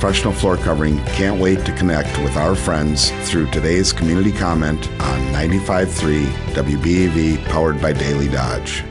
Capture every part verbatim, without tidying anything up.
Professional Floor Covering can't wait to connect with our friends through today's community comment on ninety-five point three W B A V, powered by Daily Dodge.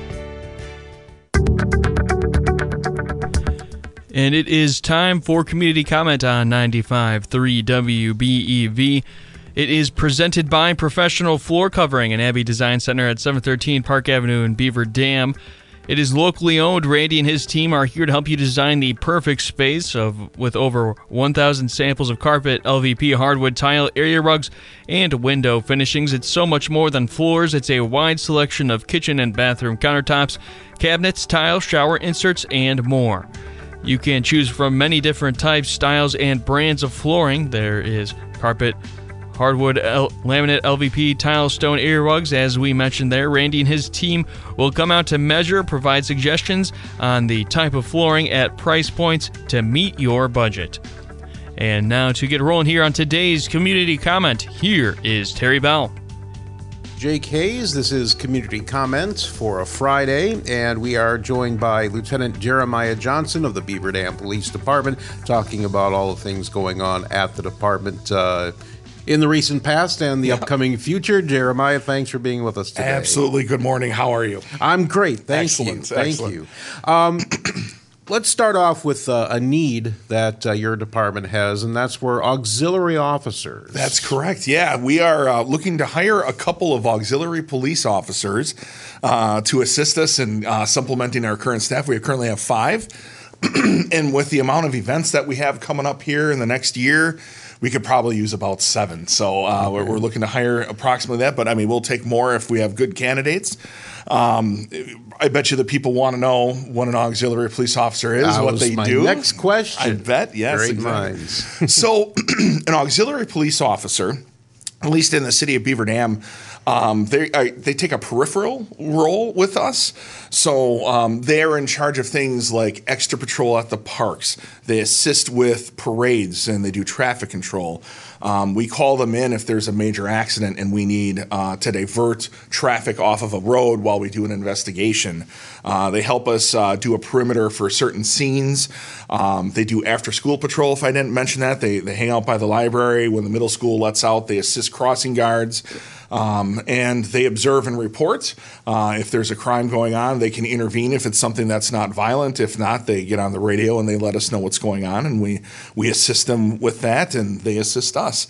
And it is time for community comment on ninety-five point three W B E V. It is presented by Professional Floor Covering and Abbey Design Center at seven thirteen Park Avenue in Beaver Dam. It is locally owned. Randy and his team are here to help you design the perfect space of with over one thousand samples of carpet, L V P, hardwood, tile, area rugs, and window finishings. It's so much more than floors. It's a wide selection of kitchen and bathroom countertops, cabinets, tile, shower inserts, and more. You can choose from many different types, styles, and brands of flooring. There is carpet, hardwood, L- laminate, L V P, tile, stone, area rugs. As we mentioned there, Randy and his team will come out to measure, provide suggestions on the type of flooring at price points to meet your budget. And now to get rolling here on today's community comment, here is Terry Bell. Jake Hayes, this is Community Comment for a Friday, and we are joined by Lieutenant Jeremiah Johnson of the Beaver Dam Police Department, talking about all the things going on at the department uh, in the recent past and the yeah. upcoming future. Jeremiah, thanks for being with us today. Absolutely. Good morning. How are you? I'm great. Thank Excellent. you. Thank Excellent. you. Um, let's start off with uh, a need that uh, your department has, and that's for auxiliary officers. That's correct. Yeah, we are uh, looking to hire a couple of auxiliary police officers uh, to assist us in uh, supplementing our current staff. We currently have five, and with the amount of events that we have coming up here in the next year, we could probably use about seven. So uh, okay. we're, we're looking to hire approximately that, but I mean, we'll take more if we have good candidates. Um, I bet you the people want to know what an auxiliary police officer is, that what was they my do. Next question. I bet, yes. Great exactly. minds. So, an auxiliary police officer, at least in the city of Beaver Dam, um, they uh, they take a peripheral role with us. So um, they're in charge of things like extra patrol at the parks. They assist with parades and they do traffic control. Um, we call them in if there's a major accident and we need uh, to divert traffic off of a road while we do an investigation. Uh, they help us uh, do a perimeter for certain scenes. Um, they do after-school patrol, if I didn't mention that. They, they hang out by the library. When the middle school lets out, they assist crossing guards. Um, and they observe and report. Uh, if there's a crime going on, they can intervene if it's something that's not violent. If not, they get on the radio and they let us know what's going on, and we, we assist them with that, and they assist us.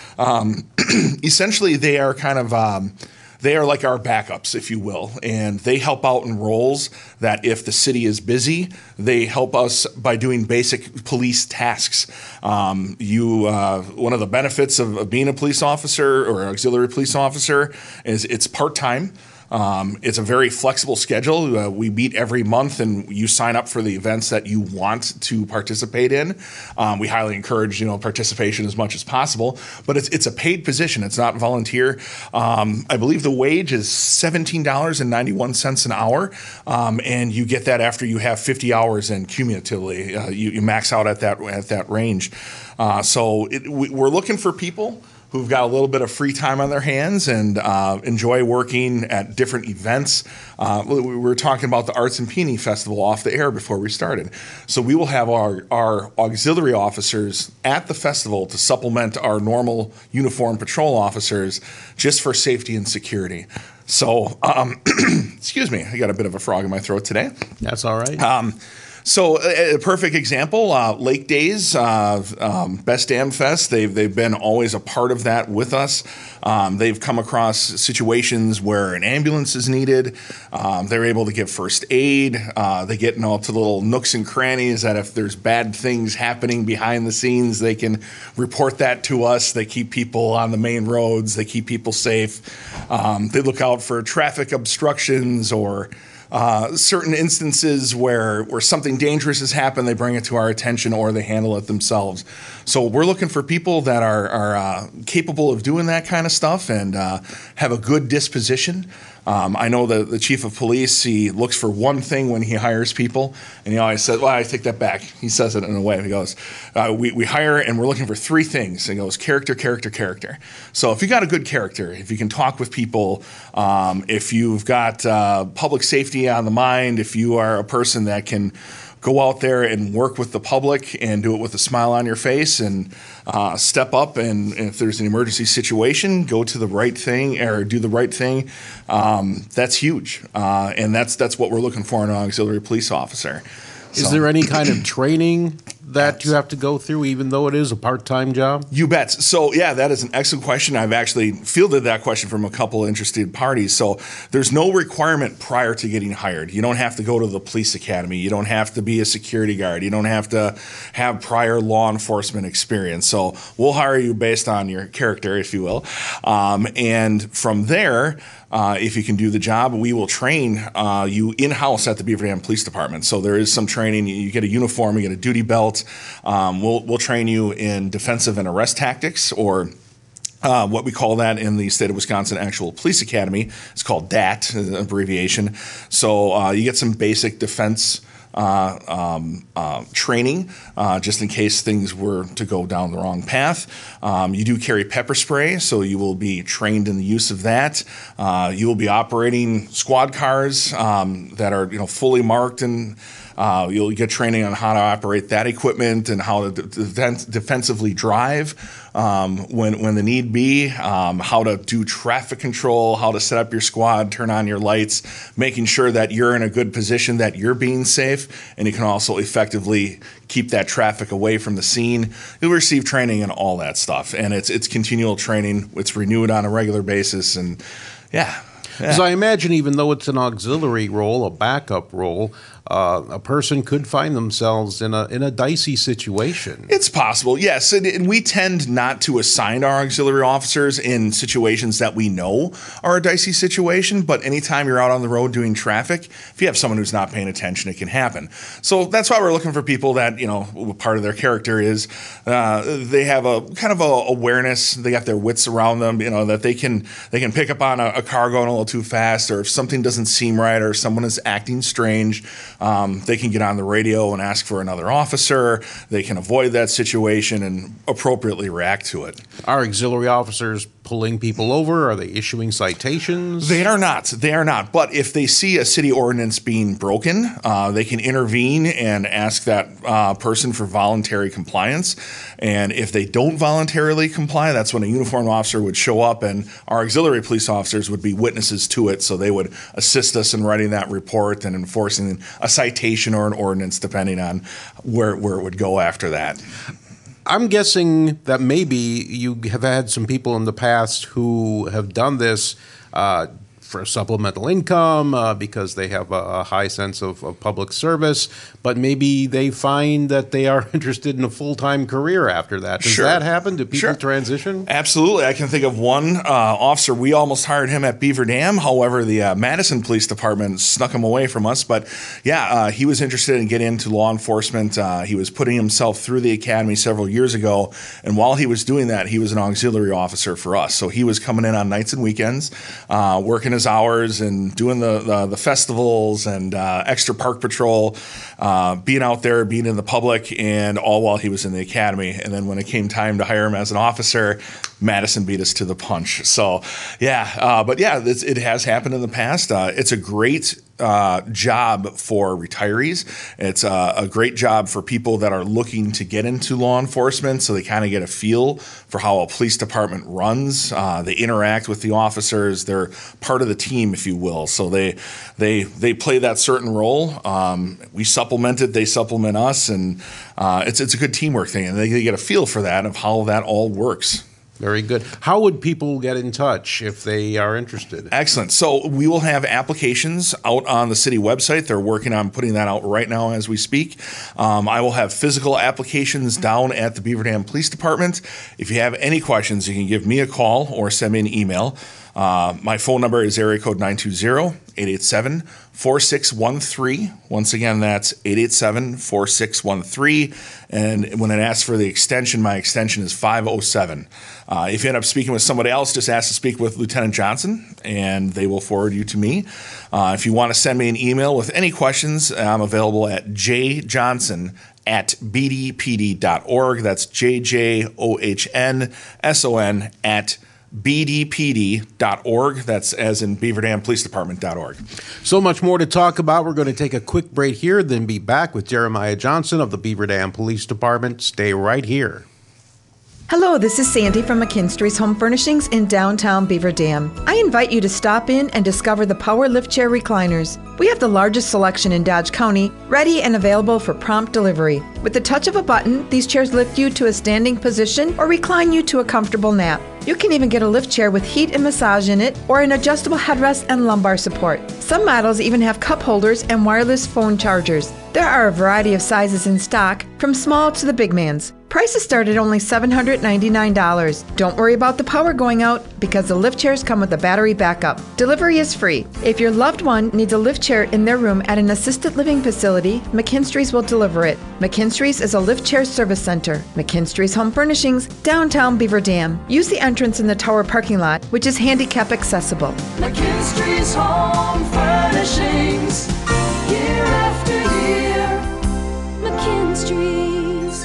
Um, essentially, they are kind of... Um, They are like our backups, if you will, and they help out in roles that if the city is busy, they help us by doing basic police tasks. Um, you, uh, one of the benefits of, of being a police officer or an auxiliary police officer is it's part-time. Um, it's a very flexible schedule. Uh, we meet every month, and you sign up for the events that you want to participate in. Um, we highly encourage, you know, participation as much as possible. But it's it's a paid position. It's not volunteer. Um, I believe the wage is seventeen dollars and ninety-one cents an hour, um, and you get that after you have fifty hours in cumulatively. Uh, you, you max out at that at that range. Uh, so it, we, we're looking for people who've got a little bit of free time on their hands and uh, enjoy working at different events. Uh, we were talking about the Arts and Peony Festival off the air before we started. So we will have our, our auxiliary officers at the festival to supplement our normal uniformed patrol officers just for safety and security. So, um, excuse me, I got a bit of a frog in my throat today. That's all right. Um, So a, a perfect example, uh, Lake Days, uh, um, Best Dam Fest, they've, they've been always a part of that with us. Um, they've come across situations where an ambulance is needed. Um, they're able to give first aid. Uh, they get in all to little nooks and crannies that if there's bad things happening behind the scenes, they can report that to us. They keep people on the main roads. They keep people safe. Um, they look out for traffic obstructions or Uh, certain instances where, where something dangerous has happened, they bring it to our attention or they handle it themselves. So we're looking for people that are, are uh, capable of doing that kind of stuff and uh, have a good disposition. Um, I know the, the chief of police, he looks for one thing when he hires people, and he always says, well, I take that back. He says it in a way. He goes, uh, we, we hire and we're looking for three things. And he goes, character, character, character. So if you got a good character, if you can talk with people, um, if you've got uh, public safety on the mind, if you are a person that can go out there and work with the public and do it with a smile on your face and uh, step up. And, and if there's an emergency situation, go to the right thing or do the right thing. Um, that's huge. Uh, and that's that's what we're looking for in an auxiliary police officer. Is So- there any kind of training that you have to go through, even though it is a part-time job? You bet. So, yeah, that is an excellent question. I've actually fielded that question from a couple of interested parties. So, there's no requirement prior to getting hired. You don't have to go to the police academy. You don't have to be a security guard. You don't have to have prior law enforcement experience. So, we'll hire you based on your character, if you will. Um, and from there, Uh, if you can do the job, we will train uh, you in-house at the Beaver Dam Police Department. So there is some training. You get a uniform, you get a duty belt. Um, we'll we'll train you in defensive and arrest tactics, or uh, what we call that in the state of Wisconsin Actual Police Academy. It's called D A T, an abbreviation. So uh, you get some basic defense Uh, um, uh, training, uh, just in case things were to go down the wrong path. Um, you do carry pepper spray, so you will be trained in the use of that. Uh, you will be operating squad cars um, that are, you know, fully marked, and uh, you'll get training on how to operate that equipment and how to de- defense, defensively drive um, when when the need be. Um, how to do traffic control, how to set up your squad, turn on your lights, making sure that you're in a good position, that you're being safe, and you can also effectively keep that traffic away from the scene. You'll receive training and all that stuff, and it's it's continual training. It's renewed on a regular basis, and yeah. Because I imagine, even though it's an auxiliary role, a backup role, uh, a person could find themselves in a in a dicey situation. It's possible, yes. And, and we tend not to assign our auxiliary officers in situations that we know are a dicey situation. But anytime you're out on the road doing traffic, if you have someone who's not paying attention, it can happen. So that's why we're looking for people that, you know, part of their character is uh, they have a kind of a awareness. They got their wits around them, you know, that they can they can pick up on a, a car going a little too fast, or if something doesn't seem right, or someone is acting strange. Um, they can get on the radio and ask for another officer. They can avoid that situation and appropriately react to it. Are auxiliary officers pulling people over? Are they issuing citations? They are not. They are not. But if they see a city ordinance being broken, uh, they can intervene and ask that uh, person for voluntary compliance. And if they don't voluntarily comply, that's when a uniformed officer would show up, and our auxiliary police officers would be witnesses to it. So they would assist us in writing that report and enforcing a citation or an ordinance, depending on where, where it would go after that. I'm guessing that maybe you have had some people in the past who have done this uh, for supplemental income uh, because they have a, a high sense of, of public service, but maybe they find that they are interested in a full-time career after that. Does Sure. that happen? Do people Sure. transition? Absolutely. I can think of one uh, officer. We almost hired him at Beaver Dam. However, the uh, Madison Police Department snuck him away from us. But yeah, uh, he was interested in getting into law enforcement. Uh, he was putting himself through the academy several years ago. And while he was doing that, he was an auxiliary officer for us. So he was coming in on nights and weekends, uh, working his hours and doing the, the, the festivals and uh, extra park patrol, uh, being out there, being in the public, and all while he was in the academy. And then when it came time to hire him as an officer, Madison beat us to the punch. So, yeah, uh, but yeah, it's, it has happened in the past. Uh, it's a great uh, job for retirees. It's uh, a great job for people that are looking to get into law enforcement, so they kind of get a feel for how a police department runs. Uh, they interact with the officers. They're part of the team, if you will. So they they they play that certain role. Um, we supplement it. They supplement us, and uh, it's it's a good teamwork thing, and they, they get a feel for that, of how that all works. Very good. How would people get in touch if they are interested? Excellent. So we will have applications out on the city website. They're working on putting that out right now as we speak. Um, I will have physical applications down at the Beaver Dam Police Department. If you have any questions, you can give me a call or send me an email. Uh, my phone number is area code nine two zero, eight eight seven, four six one three. Once again, that's eight eight seven, four six one three. And when it asks for the extension, my extension is five oh seven. Uh, if you end up speaking with somebody else, just ask to speak with Lieutenant Johnson, and they will forward you to me. Uh, if you want to send me an email with any questions, I'm available at jjohnson at b d p d dot org. That's J J O H N S O N at b d p d dot org. That's as in Beaver Dam Police Department dot org. So much more to talk about. We're going to take a quick break here, then be back with Jeremiah Johnson of the Beaver Dam Police Department. Stay right here. Hello, this is Sandy from McKinstry's Home Furnishings in downtown Beaver Dam. I invite you to stop in and discover the Power Lift Chair Recliners. We have the largest selection in Dodge County, ready and available for prompt delivery. With the touch of a button, these chairs lift you to a standing position or recline you to a comfortable nap. You can even get a lift chair with heat and massage in it, or an adjustable headrest and lumbar support. Some models even have cup holders and wireless phone chargers. There are a variety of sizes in stock, from small to the big mans. Prices start at only seven hundred ninety-nine dollars. Don't worry about the power going out because the lift chairs come with a battery backup. Delivery is free. If your loved one needs a lift chair in their room at an assisted living facility, McKinstry's will deliver it. McKinstry's is a lift chair service center. McKinstry's Home Furnishings, downtown Beaver Dam. Use the entrance in the tower parking lot, which is handicap accessible. McKinstry's Home Furnishings, year after year. McKinstry's.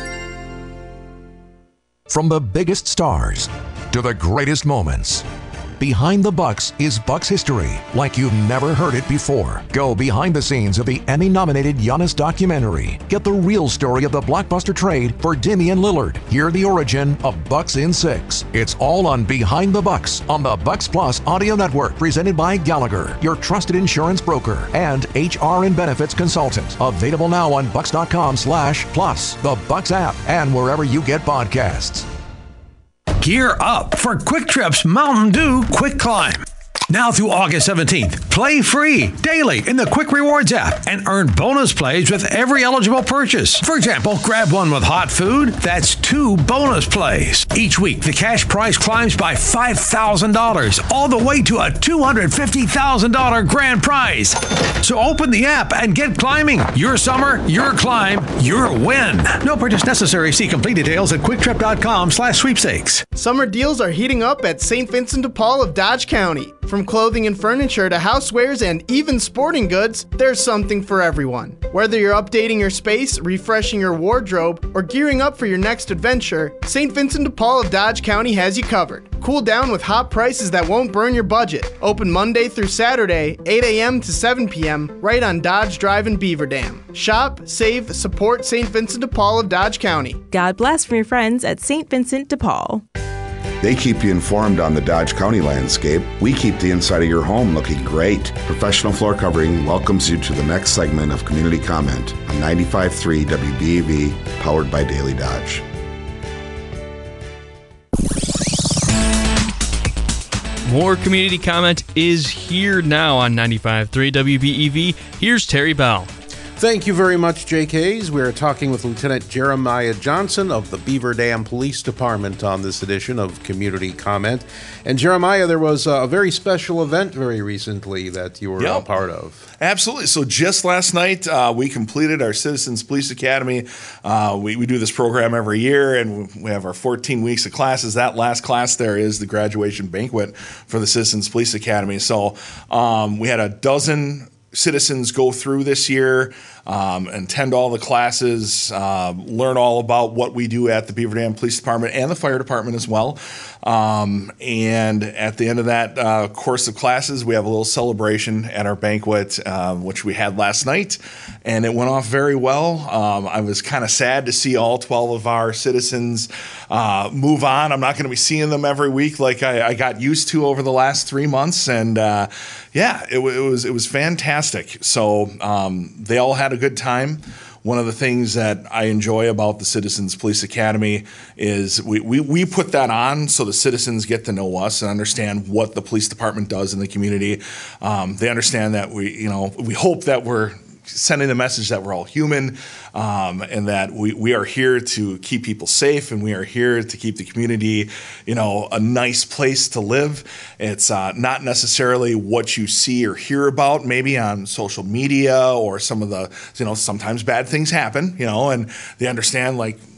From the biggest stars to the greatest moments, Behind the Bucks is Bucks history like you've never heard it before. Go behind the scenes of the Emmy-nominated Giannis documentary. Get the real story of the blockbuster trade for Damian Lillard. Hear the origin of Bucks in Six. It's all on Behind the Bucks on the Bucks Plus audio network, presented by Gallagher, your trusted insurance broker and H R and benefits consultant. Available now on bucks.com slash plus, the Bucks app, and wherever you get podcasts. Gear up for Quick Trip's Mountain Dew Quick Climb. Now through August seventeenth, play free daily in the Quick Rewards app and earn bonus plays with every eligible purchase. For example, grab one with hot food, that's two bonus plays. Each week, the cash prize climbs by five thousand dollars, all the way to a two hundred fifty thousand dollars grand prize. So open the app and get climbing. Your summer, your climb, your win. No purchase necessary. See complete details at quicktrip.com slash sweepstakes. Summer deals are heating up at Saint Vincent de Paul of Dodge County. From clothing and furniture to housewares and even sporting goods, there's something for everyone. Whether you're updating your space, refreshing your wardrobe, or gearing up for your next adventure, Saint Vincent de Paul of Dodge County has you covered. Cool down with hot prices that won't burn your budget. Open Monday through Saturday, eight a.m. to seven p.m., right on Dodge Drive in Beaver Dam. Shop, save, support Saint Vincent de Paul of Dodge County. God bless from your friends at Saint Vincent de Paul. They keep you informed on the Dodge County landscape. We keep the inside of your home looking great. Professional Floor Covering welcomes you to the next segment of Community Comment on ninety-five point three W B E V, powered by Daily Dodge. More Community Comment is here now on ninety-five point three W B E V. Here's Terry Bell. Thank you very much, Jake Hayes. We're talking with Lieutenant Jeremiah Johnson of the Beaver Dam Police Department on this edition of Community Comment. And Jeremiah, there was a very special event very recently that you were yep. a part of. Absolutely. So just last night, uh, we completed our Citizens Police Academy. Uh, we, we do this program every year, and we have our fourteen weeks of classes. That last class there is the graduation banquet for the Citizens Police Academy. So um, we had a dozen citizens go through this year, um, attend all the classes, uh, learn all about what we do at the Beaver Dam Police Department and the Fire Department as well. Um, and at the end of that uh, course of classes, we have a little celebration at our banquet, uh, which we had last night, and it went off very well. Um, I was kind of sad to see all twelve of our citizens uh, move on. I'm not going to be seeing them every week like I, I got used to over the last three months, and uh, yeah, it, it was it was fantastic. So um, they all had a good time. One of the things that I enjoy about the Citizens Police Academy is we, we, we put that on so the citizens get to know us and understand what the police department does in the community. Um, they understand that we, you know, we hope that we're sending the message that we're all human, um, and that we, we are here to keep people safe, and we are here to keep the community, you know, a nice place to live. It's uh, not necessarily what you see or hear about maybe on social media or some of the, you know, sometimes bad things happen, you know, and they understand, like,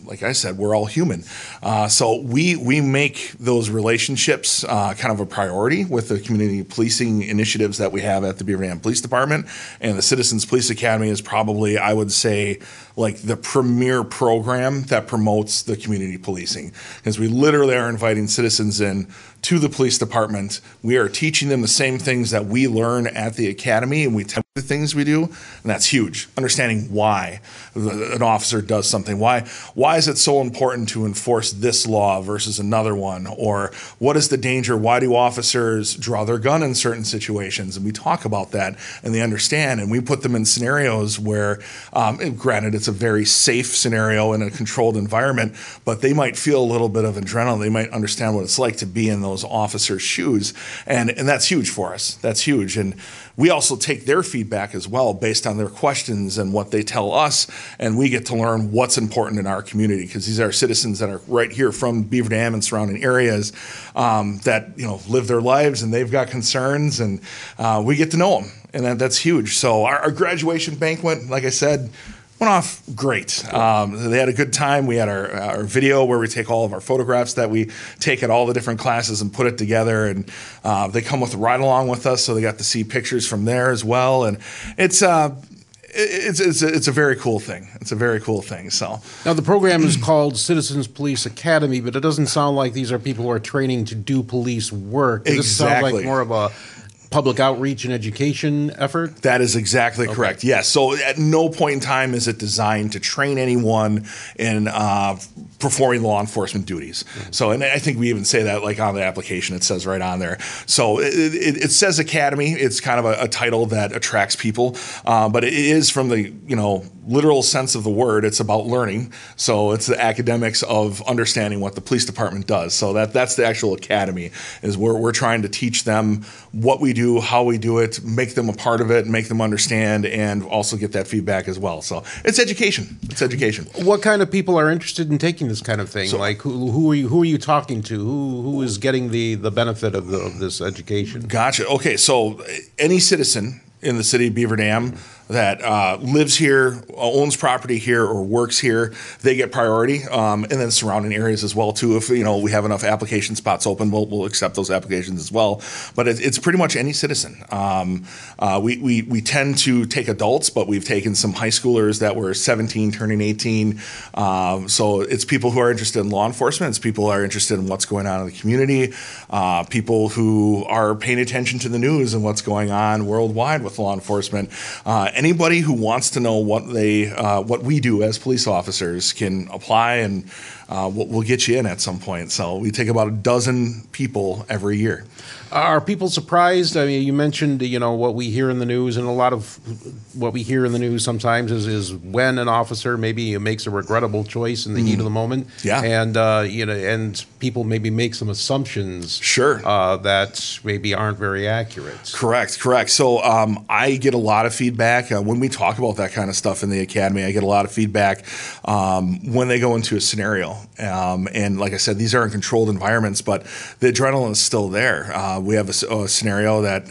like I said, we're all human. Uh, so we we make those relationships uh, kind of a priority with the community policing initiatives that we have at the Beaver Dam Police Department. And the Citizens Police Academy is probably, I would say, like the premier program that promotes the community policing, because we literally are inviting citizens in to the police department. We are teaching them the same things that we learn at the academy, and we tell the things we do, and that's huge. Understanding why an officer does something. Why why is it so important to enforce this law versus another one? Or what is the danger? Why do officers draw their gun in certain situations? And we talk about that, and they understand, and we put them in scenarios where, um, granted, it's a very safe scenario in a controlled environment, but they might feel a little bit of adrenaline. They might understand what it's like to be in those officers' shoes, and, and that's huge for us. That's huge. And we also take their feedback as well based on their questions and what they tell us, and we get to learn what's important in our community, because these are citizens that are right here from Beaver Dam and surrounding areas um, that, you know, live their lives, and they've got concerns, and uh, we get to know them, and that, that's huge. So our, our graduation banquet, like I said, went off great. Um, they had a good time. We had our, our video where we take all of our photographs that we take at all the different classes and put it together, and uh, they come with a ride along with us, so they got to see pictures from there as well. And it's uh, it's it's a, it's a very cool thing. It's a very cool thing. So now the program is called Citizens Police Academy, but it doesn't sound like these are people who are training to do police work. Does Exactly. This sound like more of a public outreach and education effort? That is exactly okay. correct. Yes. So at no point in time is it designed to train anyone in uh, performing law enforcement duties. Mm-hmm. So, and I think we even say that like on the application, it says right on there. So it, it, it says academy. It's kind of a, a title that attracts people, uh, but it is from the, you know, literal sense of the word. It's about learning. So it's the academics of understanding what the police department does. So that that's the actual academy, is where we're trying to teach them what we do, how we do it, make them a part of it, make them understand, and also get that feedback as well. So it's education. It's education. What kind of people are interested in taking this kind of thing? So, like who, who are you who are you talking to? Who who is getting the, the benefit of, the, of this education? Gotcha. Okay, so any citizen in the city of Beaver Dam that uh, lives here, owns property here, or works here, they get priority, um, and then surrounding areas as well too. If you know we have enough application spots open, we'll, we'll accept those applications as well. But it, it's pretty much any citizen. Um, uh, we, we we tend to take adults, but we've taken some high schoolers that were seventeen, turning eighteen. Um, so it's people who are interested in law enforcement. It's people who are interested in what's going on in the community. Uh, people who are paying attention to the news and what's going on worldwide with law enforcement. Uh, Anybody who wants to know what they, uh, what we do as police officers can apply, and uh, we'll, we'll get you in at some point. So we take about a dozen people every year. Are people surprised? I mean, you mentioned, you know, what we hear in the news, and a lot of what we hear in the news sometimes is, is when an officer maybe makes a regrettable choice in the mm. heat of the moment. Yeah. And, uh, you know, and people maybe make some assumptions. Sure. Uh, that maybe aren't very accurate. Correct, correct. So um, I get a lot of feedback uh, when we talk about that kind of stuff in the academy. I get a lot of feedback um, when they go into a scenario. Um, and like I said, these are in controlled environments, but the adrenaline is still there. Uh, we have a, a scenario that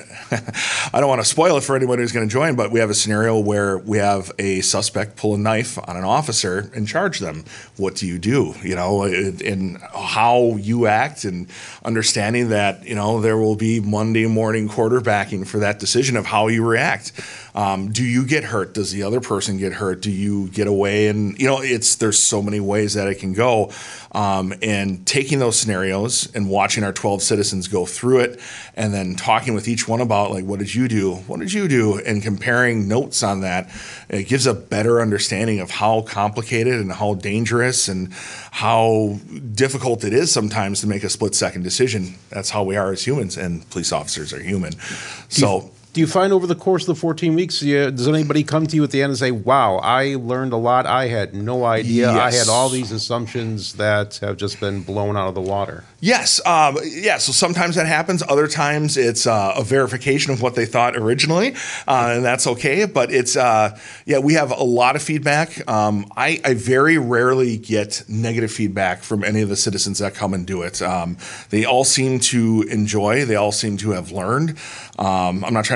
I don't want to spoil it for anyone who's going to join, but we have a scenario where we have a suspect pull a knife on an officer and charge them. What do you do? You know, and how you act, and understanding that, you know, there will be Monday morning quarterbacking for that decision of how you react. Um, do you get hurt? Does the other person get hurt? Do you get away? And, you know, it's there's so many ways that it can go. Um, and taking those scenarios and watching our twelve citizens go through it, and then talking with each one about, like, what did you do? What did you do? And comparing notes on that, it gives a better understanding of how complicated and how dangerous and how difficult it is sometimes to make a split-second decision. That's how we are as humans, and police officers are human. So. Do you find over the course of the fourteen weeks, does anybody come to you at the end and say, wow, I learned a lot, I had no idea, yes. I had all these assumptions that have just been blown out of the water? Yes. Um, yeah, so sometimes that happens. Other times it's uh, a verification of what they thought originally, uh, and that's okay. But it's, uh, yeah, we have a lot of feedback. Um, I, I very rarely get negative feedback from any of the citizens that come and do it. Um, they all seem to enjoy. They all seem to have learned. Um, I'm not trying to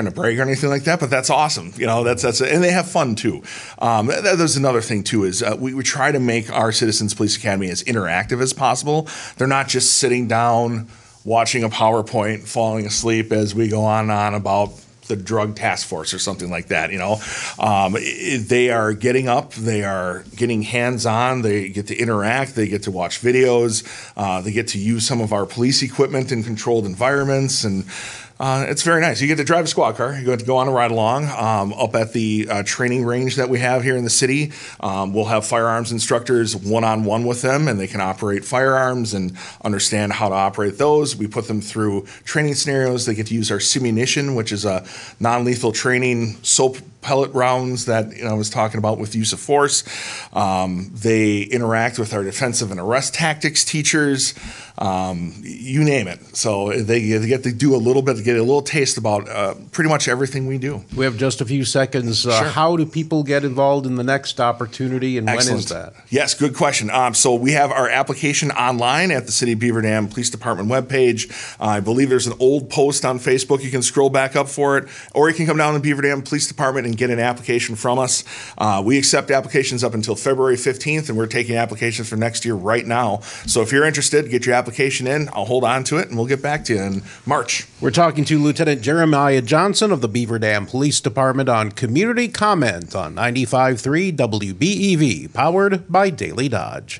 to brag or anything like that, but that's awesome. You know, that's that's and they have fun too. Um, that, there's another thing too is uh, we, we try to make our Citizens Police Academy as interactive as possible. They're not just sitting down watching a PowerPoint, falling asleep as we go on and on about the drug task force or something like that. You know, um, it, they are getting up, they are getting hands-on, they get to interact, they get to watch videos, uh, they get to use some of our police equipment in controlled environments, and Uh, it's very nice. You get to drive a squad car. You get to go on a ride along um, up at the uh, training range that we have here in the city. Um, we'll have firearms instructors one-on-one with them, and they can operate firearms and understand how to operate those. We put them through training scenarios. They get to use our Simunition, which is a non-lethal training soap pellet rounds that you know, I was talking about with use of force. Um, they interact with our defensive and arrest tactics teachers. Um, you name it. So they, they get to do a little bit, get a little taste about uh, pretty much everything we do. We have just a few seconds. Uh, Sure. How do people get involved in the next opportunity, and Excellent. when is that? Yes, good question. Um, so we have our application online at the City of Beaver Dam Police Department webpage. Uh, I believe there's an old post on Facebook. You can scroll back up for it, or you can come down to Beaver Dam Police Department and get an application from us. Uh, we accept applications up until February fifteenth, and we're taking applications for next year right now. So if you're interested, get your application in. I'll hold on to it, and we'll get back to you in March. We're talking to Lieutenant Jeremiah Johnson of the Beaver Dam Police Department on Community Comment on ninety-five point three W B E V, powered by Daily Dodge.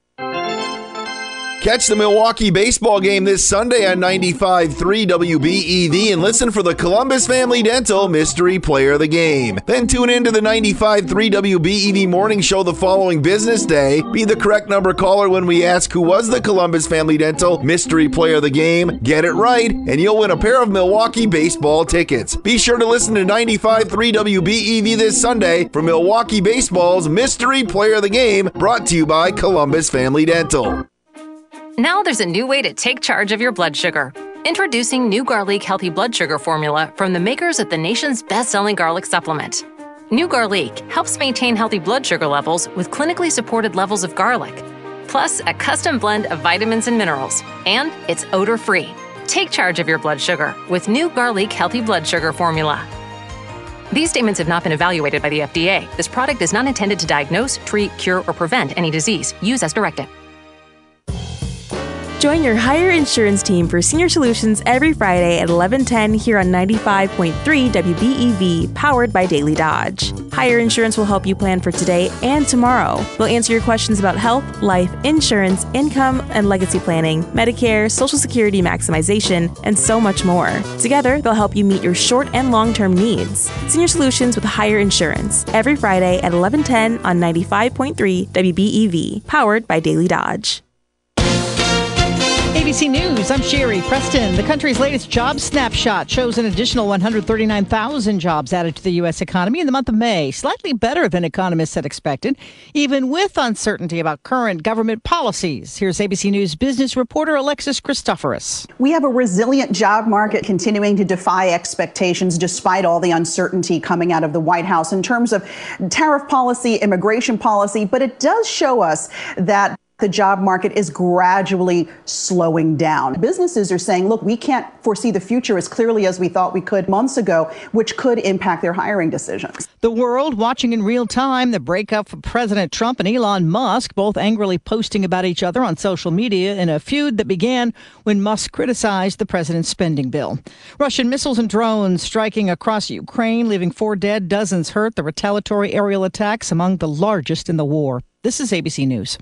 Catch the Milwaukee baseball game this Sunday on ninety-five point three W B E V and listen for the Columbus Family Dental Mystery Player of the Game. Then tune in to the ninety-five point three W B E V morning show the following business day. Be the correct number caller when we ask who was the Columbus Family Dental Mystery Player of the Game. Get it right, and you'll win a pair of Milwaukee baseball tickets. Be sure to listen to ninety-five point three W B E V this Sunday for Milwaukee Baseball's Mystery Player of the Game, brought to you by Columbus Family Dental. Now there's a new way to take charge of your blood sugar. Introducing New Garlic Healthy Blood Sugar Formula from the makers of the nation's best-selling garlic supplement. New Garlic helps maintain healthy blood sugar levels with clinically supported levels of garlic, plus a custom blend of vitamins and minerals, and it's odor-free. Take charge of your blood sugar with New Garlic Healthy Blood Sugar Formula. These statements have not been evaluated by the F D A. This product is not intended to diagnose, treat, cure, or prevent any disease. Use as directed. Join your Hire Insurance team for Senior Solutions every Friday at eleven ten here on ninety-five point three W B E V, powered by Daily Dodge. Hire Insurance will help you plan for today and tomorrow. We'll answer your questions about health, life, insurance, income, and legacy planning, Medicare, Social Security maximization, and so much more. Together, they'll help you meet your short and long-term needs. Senior Solutions with Hire Insurance every Friday at eleven ten on ninety-five point three W B E V, powered by Daily Dodge. A B C News, I'm Sherry Preston. The country's latest job snapshot shows an additional one hundred thirty-nine thousand jobs added to the U S economy in the month of May, slightly better than economists had expected, even with uncertainty about current government policies. Here's A B C News business reporter Alexis Christoforous. We have a resilient job market continuing to defy expectations despite all the uncertainty coming out of the White House in terms of tariff policy, immigration policy, but it does show us that the job market is gradually slowing down. Businesses are saying, look, we can't foresee the future as clearly as we thought we could months ago, which could impact their hiring decisions. The world watching in real time the breakup of President Trump and Elon Musk, both angrily posting about each other on social media in a feud that began when Musk criticized the president's spending bill. Russian missiles and drones striking across Ukraine, leaving four dead, dozens hurt. The retaliatory aerial attacks among the largest in the war. This is A B C News.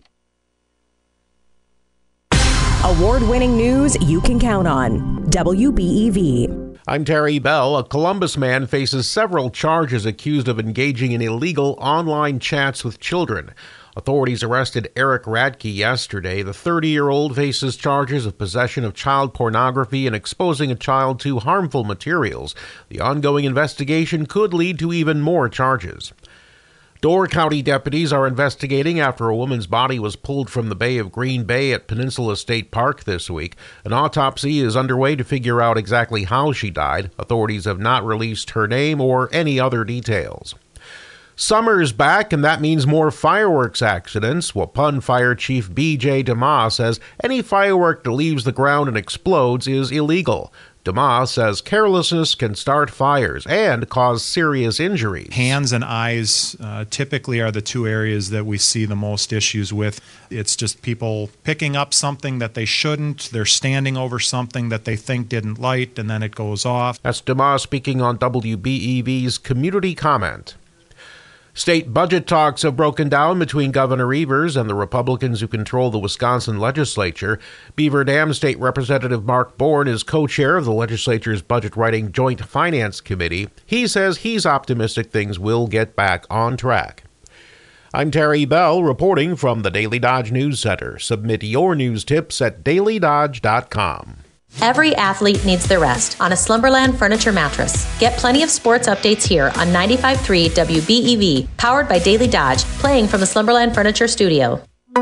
Award-winning news you can count on. W B E V. I'm Terry Bell. A Columbus man faces several charges accused of engaging in illegal online chats with children. Authorities arrested Eric Radke yesterday. The thirty-year-old faces charges of possession of child pornography and exposing a child to harmful materials. The ongoing investigation could lead to even more charges. Door County deputies are investigating after a woman's body was pulled from the Bay of Green Bay at Peninsula State Park this week. An autopsy is underway to figure out exactly how she died. Authorities have not released her name or any other details. Summer's back, and that means more fireworks accidents. Waupun Fire Chief B J DeMoss says any firework that leaves the ground and explodes is illegal. DeMoss says carelessness can start fires and cause serious injuries. Hands and eyes uh, typically are the two areas that we see the most issues with. It's just people picking up something that they shouldn't. They're standing over something that they think didn't light, and then it goes off. That's DeMoss speaking on W B E V's Community Comment. State budget talks have broken down between Governor Evers and the Republicans who control the Wisconsin legislature. Beaver Dam State Representative Mark Bourne is co-chair of the legislature's Budget Writing Joint Finance Committee. He says he's optimistic things will get back on track. I'm Terry Bell reporting from the Daily Dodge News Center. Submit your news tips at daily dodge dot com. Every athlete needs their rest on a Slumberland furniture mattress. Get plenty of sports updates here on ninety-five point three W B E V, powered by Daily Dodge, playing from the Slumberland Furniture Studio.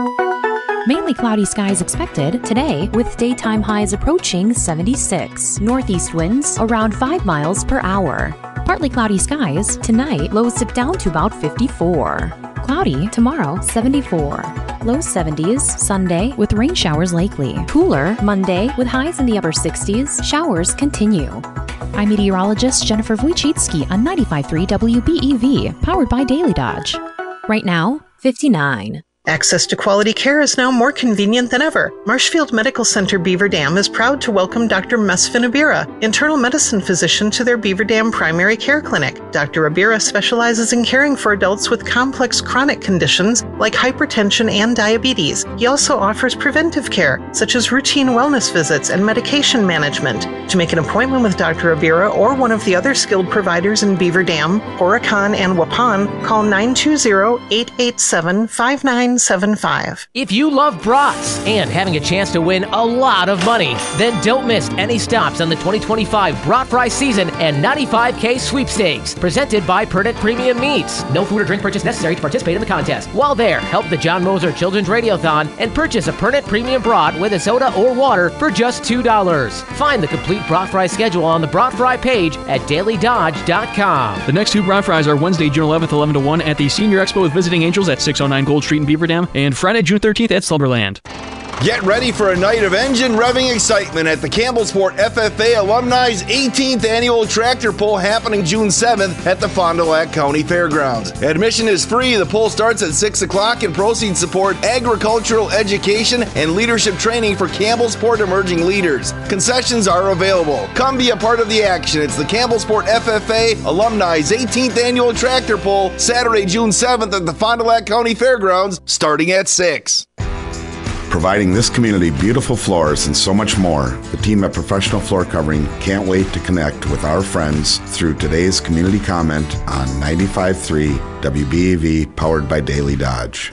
Mainly cloudy skies expected today with daytime highs approaching seventy-six. Northeast winds around five miles per hour. Partly cloudy skies tonight, lows dip down to about fifty-four. Cloudy tomorrow, seventy-four. Low seventies Sunday with rain showers likely. Cooler Monday with highs in the upper sixties. Showers continue. I'm meteorologist Jennifer Wojcicki on ninety-five point three W B E V, powered by Daily Dodge. Right now, fifty-nine. Access to quality care is now more convenient than ever. Marshfield Medical Center Beaver Dam is proud to welcome Doctor Mesfin Abira, internal medicine physician, to their Beaver Dam Primary Care Clinic. Doctor Abira specializes in caring for adults with complex chronic conditions like hypertension and diabetes. He also offers preventive care, such as routine wellness visits and medication management. To make an appointment with Doctor Abira or one of the other skilled providers in Beaver Dam, Horicon, and Waupun, call nine two zero, eight eight seven, five nine seven five. If you love brats and having a chance to win a lot of money, then don't miss any stops on the twenty twenty-five Brat Fry season and ninety-five K sweepstakes, presented by Perdit Premium Meats. No food or drink purchase necessary to participate in the contest. While there, help the John Moser Children's Radiothon and purchase a Perdit Premium Brat with a soda or water for just two dollars. Find the complete Brat Fry schedule on the Brat Fry page at daily dodge dot com. The next two Brat Fries are Wednesday, June eleventh, eleven to one at the Senior Expo with Visiting Angels at six oh nine Gold Street in Beaver Dam, and Friday, June thirteenth at Slumberland. Get ready for a night of engine revving excitement at the Campbellsport F F A Alumni's eighteenth Annual Tractor Pull happening June seventh at the Fond du Lac County Fairgrounds. Admission is free. The pull starts at six o'clock and proceeds support agricultural education and leadership training for Campbellsport emerging leaders. Concessions are available. Come be a part of the action. It's the Campbellsport F F A Alumni's eighteenth Annual Tractor Pull, Saturday, June seventh at the Fond du Lac County Fairgrounds, starting at six. Providing this community beautiful floors and so much more, the team at Professional Floor Covering can't wait to connect with our friends through today's community comment on ninety-five point three W B E V, powered by Daily Dodge.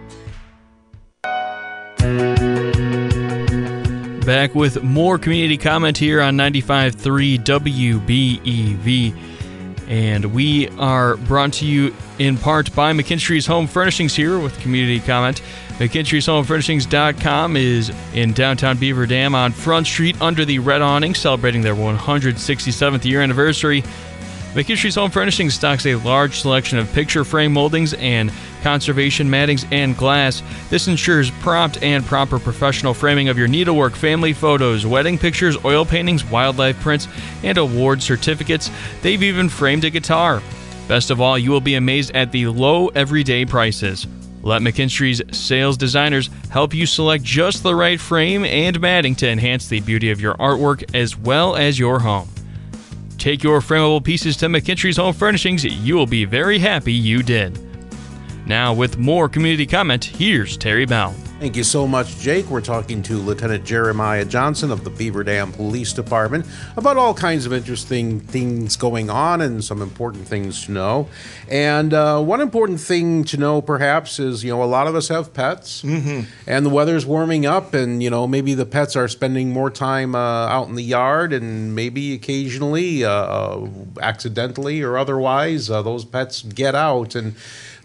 Back with more community comment here on ninety-five point three W B E V. And we are brought to you in part by McKinstry's Home Furnishings here with community comment. McKinstry's Home Furnishings dot com is in downtown Beaver Dam on Front Street under the red awning, celebrating their one hundred sixty-seventh year anniversary. McKinstry's Home Furnishings stocks a large selection of picture frame moldings and conservation mattings and glass. This ensures prompt and proper professional framing of your needlework, family photos, wedding pictures, oil paintings, wildlife prints, and award certificates. They've even framed a guitar. Best of all, you will be amazed at the low everyday prices. Let McKinstry's sales designers help you select just the right frame and matting to enhance the beauty of your artwork as well as your home. Take your frameable pieces to McKinstry's Home Furnishings. You will be very happy you did. Now, with more community comment, here's Terry Bell. Thank you so much, Jake. We're talking to Lieutenant Jeremiah Johnson of the Beaver Dam Police Department about all kinds of interesting things going on and some important things to know. And uh, one important thing to know, perhaps, is, you know, a lot of us have pets, mm-hmm. and the weather's warming up, and, you know, maybe the pets are spending more time uh, out in the yard, and maybe occasionally, uh, accidentally or otherwise, uh, those pets get out. And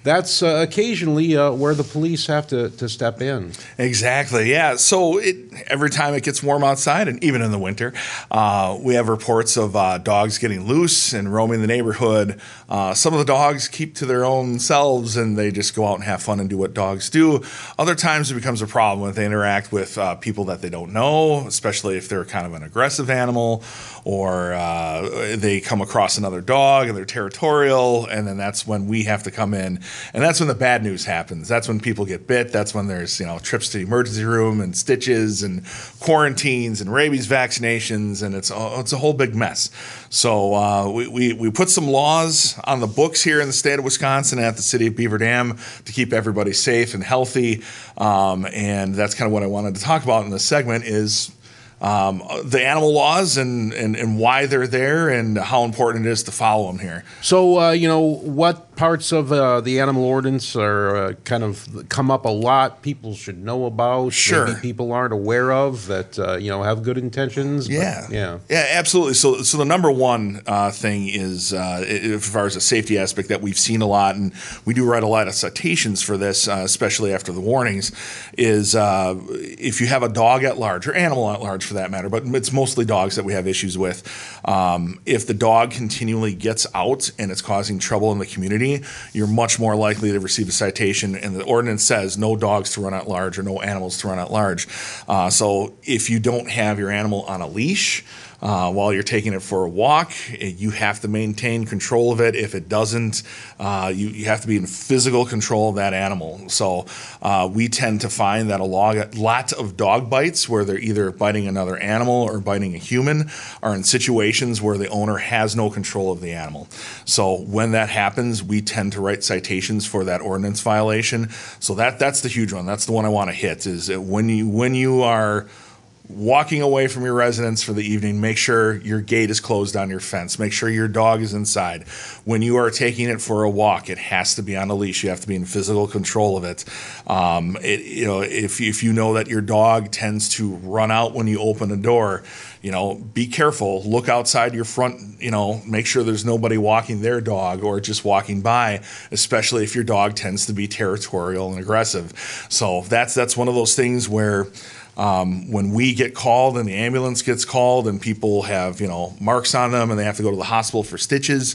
that's uh, occasionally uh, where the police have to, to step in. Exactly, yeah. So it, every time it gets warm outside, and even in the winter, uh, we have reports of uh, dogs getting loose and roaming the neighborhood. Uh, some of the dogs keep to their own selves, and they just go out and have fun and do what dogs do. Other times it becomes a problem when they interact with uh, people that they don't know, especially if they're kind of an aggressive animal, or uh, they come across another dog and they're territorial, and then that's when we have to come in, and that's when the bad news happens. That's when people get bit. That's when there's, you know, trips to the emergency room and stitches and quarantines and rabies vaccinations, and it's a, it's a whole big mess. So uh, we, we, we put some laws on the books here in the state of Wisconsin at the city of Beaver Dam to keep everybody safe and healthy, um, and that's kind of what I wanted to talk about in this segment is Um, the animal laws and, and, and why they're there and how important it is to follow them here. So, uh, you know, what parts of uh, the animal ordinance are uh, kind of come up a lot, people should know about, sure. maybe people aren't aware of, that, uh, you know, have good intentions? Yeah. But, yeah. Yeah, absolutely. So, so the number one uh, thing is, uh, as far as a safety aspect that we've seen a lot, and we do write a lot of citations for this, uh, especially after the warnings, is uh, if you have a dog at large, or animal at large for that matter, but it's mostly dogs that we have issues with. Um, if the dog continually gets out and it's causing trouble in the community, you're much more likely to receive a citation, and the ordinance says no dogs to run at large or no animals to run at large. Uh, so if you don't have your animal on a leash Uh, while you're taking it for a walk, you have to maintain control of it. If it doesn't, uh, you, you have to be in physical control of that animal. So uh, we tend to find that a log, lot of dog bites where they're either biting another animal or biting a human are in situations where the owner has no control of the animal. So when that happens, we tend to write citations for that ordinance violation. So that that's the huge one. That's the one I want to hit, is that when you when you are walking away from your residence for the evening, make sure your gate is closed on your fence. Make sure your dog is inside. When you are taking it for a walk, it has to be on a leash. You have to be in physical control of it. Um, it you know, if, if you know that your dog tends to run out when you open a door, you know, be careful. Look outside your front, you know, make sure there's nobody walking their dog or just walking by, especially if your dog tends to be territorial and aggressive. So that's that's one of those things where Um, when we get called and the ambulance gets called and people have, you know, marks on them and they have to go to the hospital for stitches,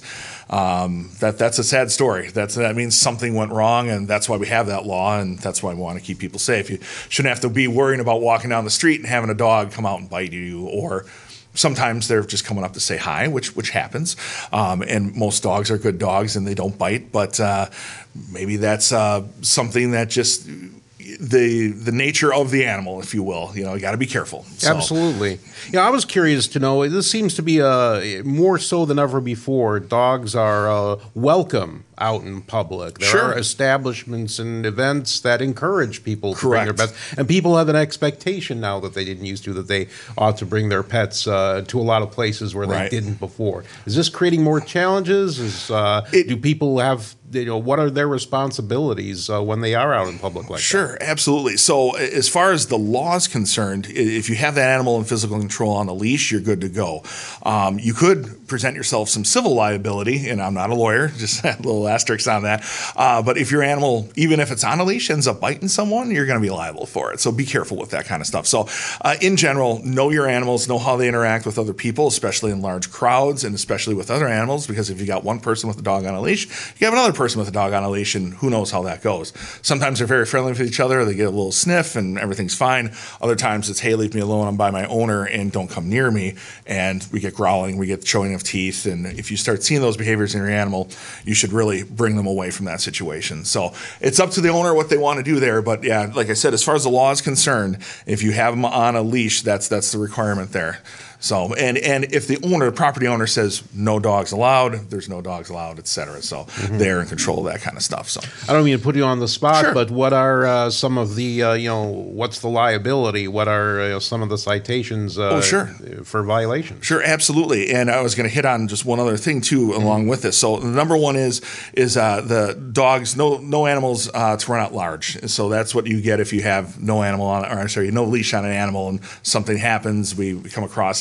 um, that that's a sad story. That's, that means something went wrong, and that's why we have that law, and that's why we want to keep people safe. You shouldn't have to be worrying about walking down the street and having a dog come out and bite you, or sometimes they're just coming up to say hi, which which happens. Um, and most dogs are good dogs and they don't bite, but uh, maybe that's uh, something that just the the nature of the animal, if you will. You know, you got to be careful. So. Absolutely. Yeah, I was curious to know, this seems to be uh, more so than ever before, dogs are uh, welcome out in public. There Sure. are establishments and events that encourage people to Correct. bring their pets. And people have an expectation now that they didn't used to, that they ought to bring their pets uh, to a lot of places where Right. they didn't before. Is this creating more challenges? Is uh, Do people have, you know, what are their responsibilities uh, when they are out in public like Sure, that? absolutely. So as far as the law is concerned, i- if you have that animal in physical control on a leash, you're good to go. Um, you could present yourself some civil liability, and I'm not a lawyer, just a little asterisk on that. Uh, but if your animal, even if it's on a leash, ends up biting someone, you're going to be liable for it. So be careful with that kind of stuff. So uh, in general, know your animals, know how they interact with other people, especially in large crowds and especially with other animals, because if you got one person with a dog on a leash, you have another person with a dog on a leash, and who knows how that goes. Sometimes they're very friendly with each other. They get a little sniff and everything's fine. Other times it's, hey, leave me alone. I'm by my owner and don't come near me. And we get growling, we get showing of teeth. And if you start seeing those behaviors in your animal, you should really bring them away from that situation. So it's up to the owner what they want to do there. But yeah, like I said, as far as the law is concerned, if you have them on a leash, that's that's the requirement there. So, and, and if the owner, the property owner says no dogs allowed, there's no dogs allowed, et cetera. So Mm-hmm. they're in control of that kind of stuff. So I don't mean to put you on the spot, Sure. but what are uh, some of the, uh, you know, what's the liability? What are uh, some of the citations uh, Oh, sure. for violations? Sure, absolutely. And I was going to hit on just one other thing too, along with this. So the number one is is uh, the dogs, no no animals uh, to run at large. So that's what you get if you have no animal on, or I'm sorry, no leash on an animal, and something happens. We come across a,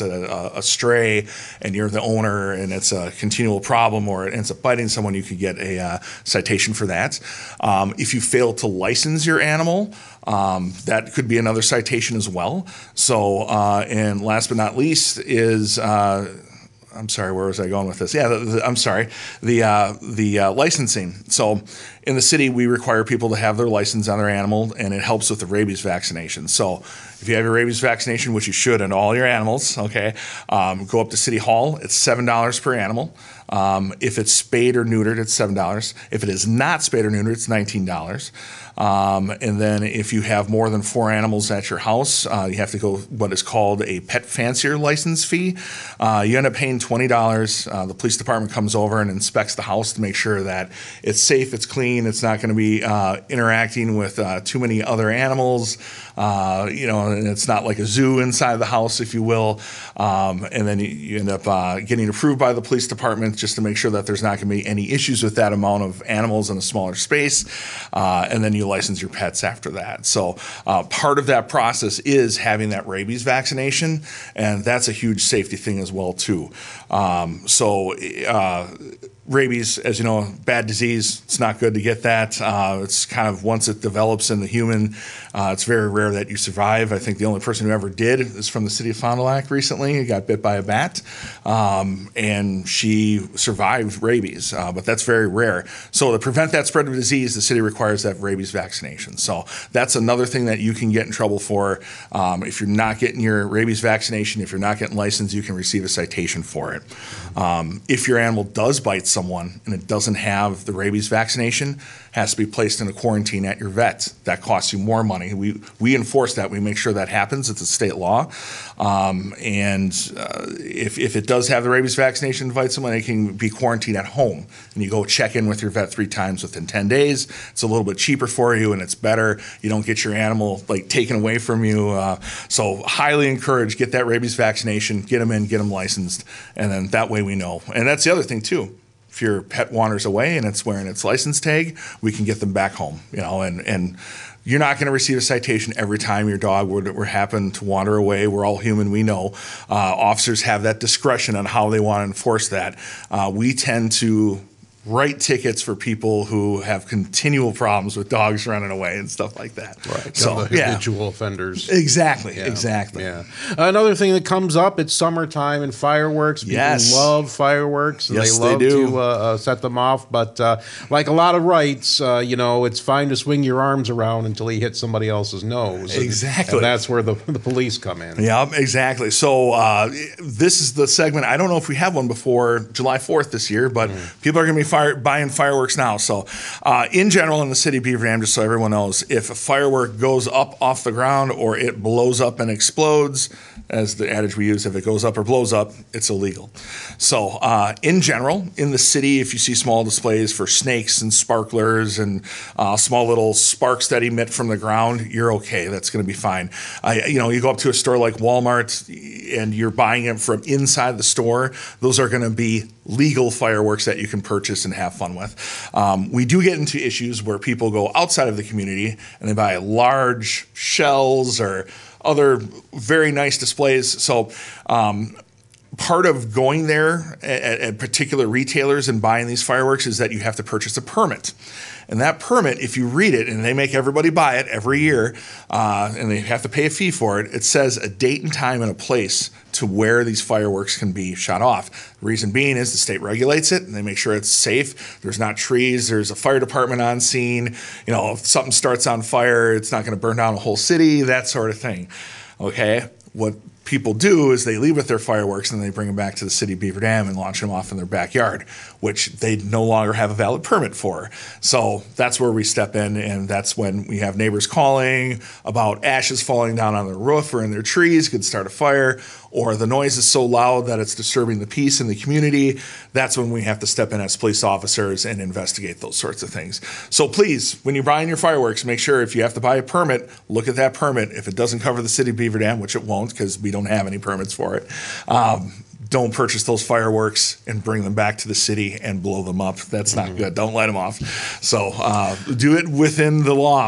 a, a stray and you're the owner and it's a continual problem or it ends up biting someone, you could get a uh, citation for that. Um, if you fail to license your animal, um, that could be another citation as well. So, uh, and last but not least is, uh, I'm sorry, where was I going with this? Yeah, the, the, I'm sorry, the uh, the uh, licensing. So in the city, we require people to have their license on their animal, and it helps with the rabies vaccination. So if you have your rabies vaccination, which you should on all your animals, okay, um, go up to City Hall. It's seven dollars per animal. Um, if it's spayed or neutered, it's seven dollars. If it is not spayed or neutered, it's nineteen dollars. Um, and then if you have more than four animals at your house, uh, you have to go what is called a pet fancier license fee. Uh, you end up paying twenty dollars. Uh, the police department comes over and inspects the house to make sure that it's safe, it's clean, it's not going to be uh, interacting with uh, too many other animals. Uh, you know, and it's not like a zoo inside the house, if you will. Um, and then you, you end up uh, getting approved by the police department just to make sure that there's not going to be any issues with that amount of animals in a smaller space. Uh, and then you license your pets after that. So uh, part of that process is having that rabies vaccination, and that's a huge safety thing as well too. Um, so uh, rabies, as you know, bad disease. It's not good to get that. Uh, it's kind of once it develops in the human, uh, it's very rare that you survive. I think the only person who ever did is from the city of Fond du Lac recently. He got bit by a bat, um, and she survived rabies, uh, but that's very rare. So to prevent that spread of disease, the city requires that rabies vaccination. So that's another thing that you can get in trouble for. Um, if you're not getting your rabies vaccination, if you're not getting licensed, you can receive a citation for it. Um, if your animal does bite someone and it doesn't have the rabies vaccination, has to be placed in a quarantine at your vet. That costs you more money. We we enforce that. We make sure that happens. It's a state law. Um, and uh, if, if it does have the rabies vaccination and bite someone, it can be quarantined at home. And you go check in with your vet three times within ten days. It's a little bit cheaper for you and it's better. You don't get your animal like taken away from you. Uh, so highly encourage, get that rabies vaccination, get them in, get them licensed. And then that way we know. And that's the other thing too. If your pet wanders away and it's wearing its license tag, we can get them back home, you know, and, and you're not going to receive a citation every time your dog would, would happen to wander away. We're all human, we know. Uh, officers have that discretion on how they want to enforce that. Uh, we tend to write tickets for people who have continual problems with dogs running away and stuff like that. Right. So the yeah. habitual offenders. Exactly. Yeah. Exactly. Yeah. Another thing that comes up, it's summertime and fireworks. People Yes. love fireworks. And Yes, they love they do. to uh, uh, set them off. But uh, like a lot of rights, uh, you know, it's fine to swing your arms around until you hit somebody else's nose. And, Exactly. And that's where the, the police come in. Yeah, exactly. So uh, this is the segment. I don't know if we have one before July fourth this year, but Mm. people are going to be fire, buying fireworks now. So uh, in general, in the city of Beaver Dam, just so everyone knows, if a firework goes up off the ground or it blows up and explodes, as the adage we use, if it goes up or blows up, it's illegal. So uh, in general, in the city, if you see small displays for snakes and sparklers and uh, small little sparks that emit from the ground, you're okay. That's going to be fine. Uh, you know, you go up to a store like Walmart and you're buying them from inside the store, those are going to be legal fireworks that you can purchase and have fun with. Um, we do get into issues where people go outside of the community and they buy large shells or other very nice displays. So um, part of going there at, at particular retailers and buying these fireworks is that you have to purchase a permit. And that permit, if you read it, and they make everybody buy it every year, uh, and they have to pay a fee for it, it says a date and time and a place to where these fireworks can be shot off. The reason being is the state regulates it, and they make sure it's safe. There's not trees. There's a fire department on scene. You know, if something starts on fire, it's not going to burn down a whole city, that sort of thing. Okay? What people do is they leave with their fireworks and they bring them back to the city of Beaver Dam and launch them off in their backyard, which they no longer have a valid permit for. So that's where we step in, and that's when we have neighbors calling about ashes falling down on their roof or in their trees, could start a fire, or the noise is so loud that it's disturbing the peace in the community. That's when we have to step in as police officers and investigate those sorts of things. So please, when you're buying your fireworks, make sure if you have to buy a permit, look at that permit. If it doesn't cover the city of Beaver Dam, which it won't because we don't have any permits for it, um, don't purchase those fireworks and bring them back to the city and blow them up. That's not good. Don't light them off. So uh, do it within the law.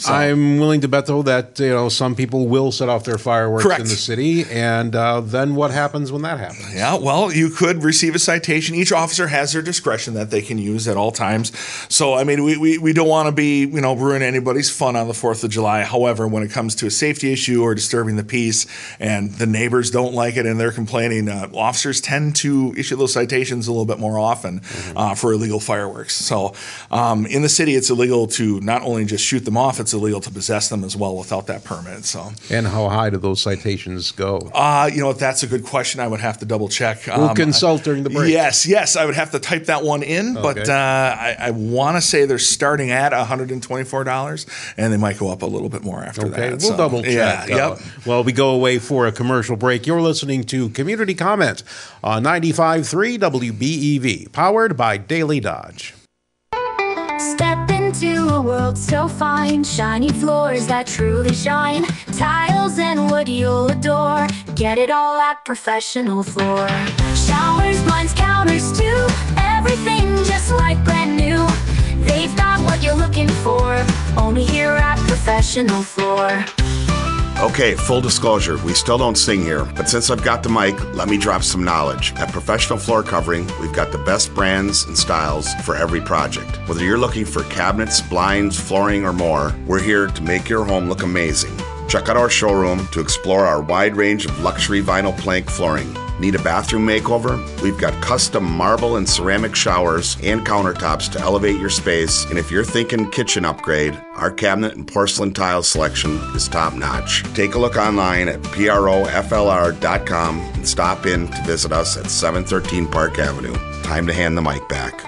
So. I'm willing to bet, though, that you know some people will set off their fireworks Correct. in the city, and uh, then what happens when that happens? Yeah, well, you could receive a citation. Each officer has their discretion that they can use at all times. So, I mean, we, we, we don't want to be, you know, ruin anybody's fun on the fourth of July. However, when it comes to a safety issue or disturbing the peace and the neighbors don't like it and they're complaining, uh, officers tend to issue those citations a little bit more often mm-hmm. uh, for illegal fireworks. So, um, in the city, it's illegal to not only just shoot them off, it's illegal to possess them as well without that permit. So, and how high do those citations go? Uh, you know, that's a good question. I would have to double check. We'll um, consult during the break. Yes, yes, I would have to type that one in, Okay. but uh, I, I want to say they're starting at one hundred twenty-four dollars, and they might go up a little bit more after Okay, that. we'll so, double check. Yeah, Uh, yep. Well, we go away for a commercial break. You're listening to Community Comment on ninety-five point three W B E V, powered by Daily Dodge. Step into a world so fine, shiny floors that truly shine, tiles and wood you'll adore. Get it all at Professional Floor. Showers, blinds, counters too, everything just like brand new. They've got what you're looking for, only here at Professional Floor. Okay, full disclosure, we still don't sing here, but since I've got the mic, let me drop some knowledge. At Professional Floor Covering, we've got the best brands and styles for every project. Whether you're looking for cabinets, blinds, flooring, or more, we're here to make your home look amazing. Check out our showroom to explore our wide range of luxury vinyl plank flooring. Need a bathroom makeover? We've got custom marble and ceramic showers and countertops to elevate your space. And if you're thinking kitchen upgrade, our cabinet and porcelain tile selection is top notch. Take a look online at proflr dot com and stop in to visit us at seven thirteen Park Avenue. Time to hand the mic back.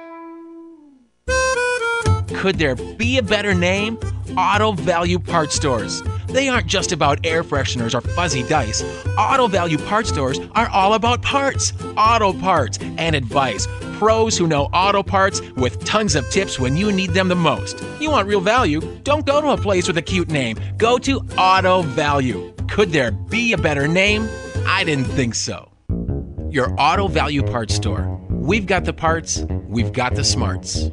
Could there be a better name? Auto Value Parts Stores. They aren't just about air fresheners or fuzzy dice. Auto Value Parts Stores are all about parts, auto parts, and advice. Pros who know auto parts with tons of tips when you need them the most. You want real value? Don't go to a place with a cute name. Go to Auto Value. Could there be a better name? I didn't think so. Your Auto Value Parts Store. We've got the parts, we've got the smarts.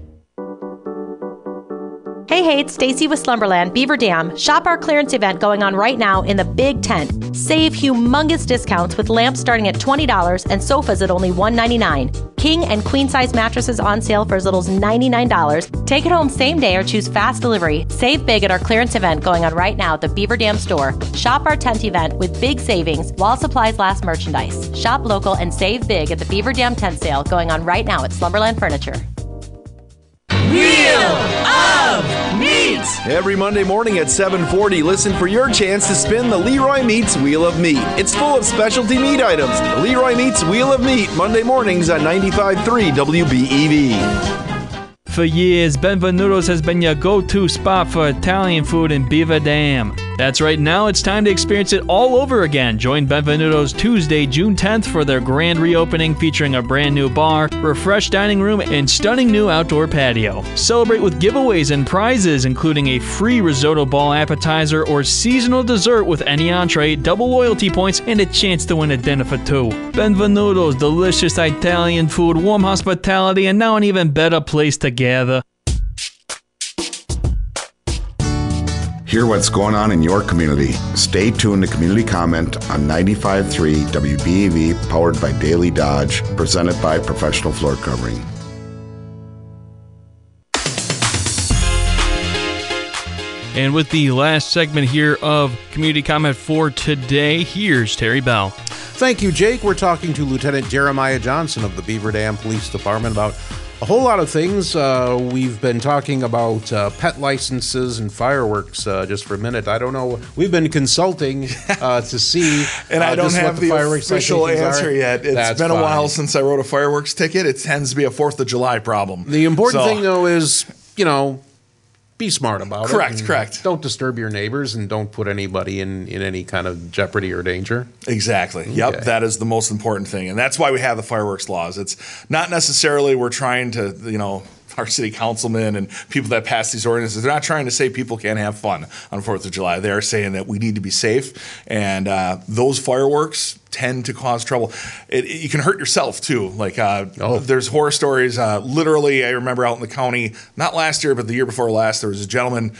Hey, hey, it's Stacy with Slumberland, Beaver Dam. Shop our clearance event going on right now in the Big Tent. Save humongous discounts with lamps starting at twenty dollars and sofas at only one ninety-nine. King and queen size mattresses on sale for as little as ninety-nine dollars. Take it home same day or choose fast delivery. Save big at our clearance event going on right now at the Beaver Dam store. Shop our tent event with big savings while supplies last merchandise. Shop local and save big at the Beaver Dam tent sale going on right now at Slumberland Furniture. Wheel of Meat. Every Monday morning at seven forty, listen for your chance to spin the Leroy Meats Wheel of Meat. It's full of specialty meat items. The Leroy Meats Wheel of Meat, Monday mornings on ninety-five point three W B E V. For years, Benvenuto's has been your go-to spot for Italian food in Beaver Dam. That's right, now it's time to experience it all over again. Join Benvenuto's Tuesday, June tenth for their grand reopening featuring a brand new bar, refreshed dining room, and stunning new outdoor patio. Celebrate with giveaways and prizes, including a free risotto ball appetizer or seasonal dessert with any entree, double loyalty points, and a chance to win a dinner for two. Benvenuto's, delicious Italian food, warm hospitality, and now an even better place to gather. Hear what's going on in your community. Stay tuned to Community Comment on ninety-five point three W B E V, powered by Daily Dodge, presented by Professional Floor Covering. And with the last segment here of Community Comment for today, here's Terry Bell. Thank you, Jake. We're talking to Lieutenant Jeremiah Johnson of the Beaver Dam Police Department about a whole lot of things. Uh, we've been talking about uh, pet licenses and fireworks uh, just for a minute. I don't know. We've been consulting uh, to see. And uh, I don't just have what the, the fireworks official citations answer are. yet. It's That's been a fine. while since I wrote a fireworks ticket. It tends to be a fourth of July problem. The important So- thing, though, is, you know, be smart about Correct, it. and correct. Don't disturb your neighbors and don't put anybody in, in any kind of jeopardy or danger. Exactly. Yep. Okay. That is the most important thing. And that's why we have the fireworks laws. It's not necessarily we're trying to, you know, our city councilmen and people that pass these ordinances, they're not trying to say people can't have fun on fourth of July. They are saying that we need to be safe. And uh, those fireworks tend to cause trouble. It, it- you can hurt yourself too. Like uh, there's horror stories. Uh, literally, I remember out in the county, not last year, but the year before last, there was a gentleman